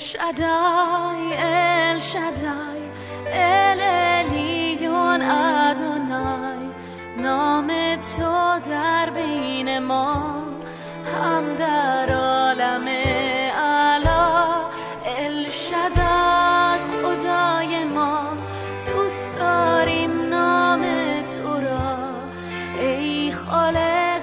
شدای ال شدای ال الیون ادونای، نام تو در بین ما هم در عالم اعلی. ال شدای خدای ما، دوست داریم نام تو را ای خالق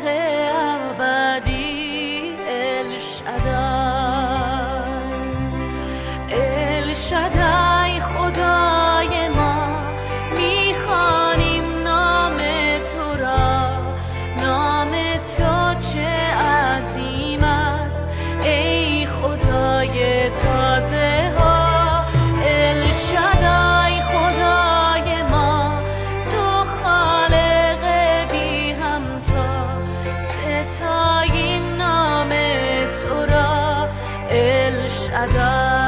ابدی. ال شدای، ال شدای خدای ما، میخوانیم نام تو را، نام تو چه عظیم است ای خدای تازه ها. ال شدای خدای ما، تو خالق بی همتا، ستاییم نام تو را. ال شدای.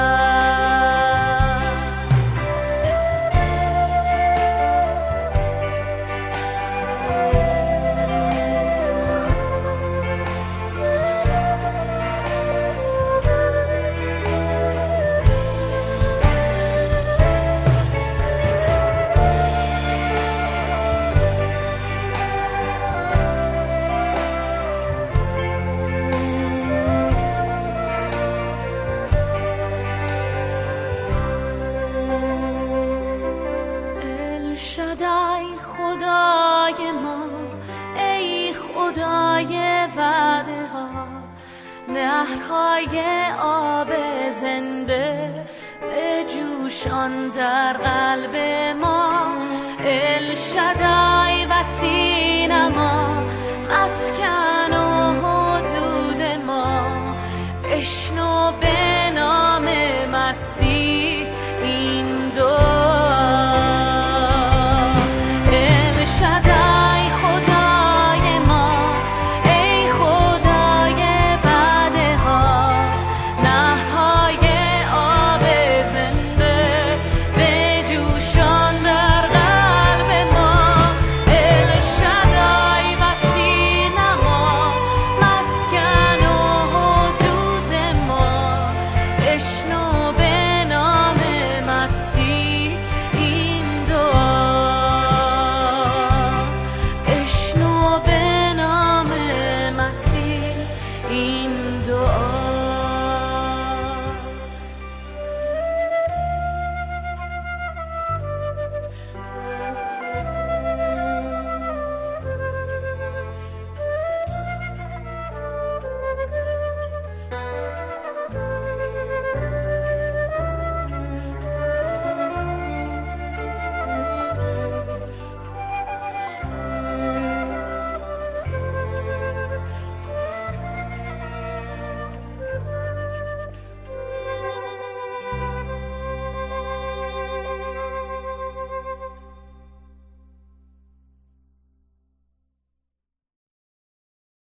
شدای خدای ما، ای خدای وعده ها، نهرهای آب زنده به جوشان در قلب ما. ال شدای وسیع نما، مسکن و حدود ما، بشنو